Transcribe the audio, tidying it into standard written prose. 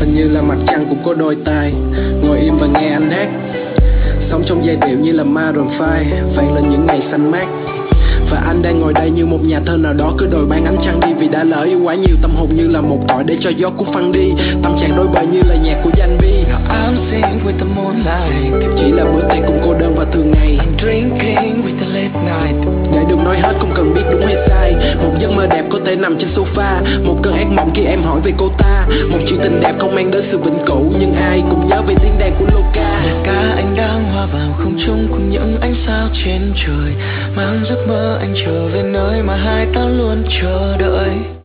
Hình như là mặt trăng cũng có đôi tai, ngồi im và nghe anh hát. Sống trong giai điệu như là Maroon 5, vang lên những ngày xanh mát. Và anh đang ngồi đây như một nhà thơ nào đó cứ đòi ban ánh trăng đi, vì đã lỡ yêu quá nhiều tâm hồn như là một tội để cho gió cuốn phăng đi. Tâm trạng đôi bời như là nhạc của Danh Vi. I'm singing with the moonlight, Chỉ là bữa tiệc cùng cô đơn và thường ngày. I'm drinking with the late night. Để được nói hết không cần biết đúng hay sai. Một giấc mơ đẹp có thể nằm trên sofa, một cơn ác mộng khi em hỏi về cô ta. Một chuyện tình đẹp không mang đến sự vĩnh cửu, nhưng ai cũng nhớ về tiếng đàn của Loca. Cả anh đang hòa vào không trung cùng những ánh sao trên trời, mang giấc mơ anh trở về nơi mà hai ta luôn chờ đợi.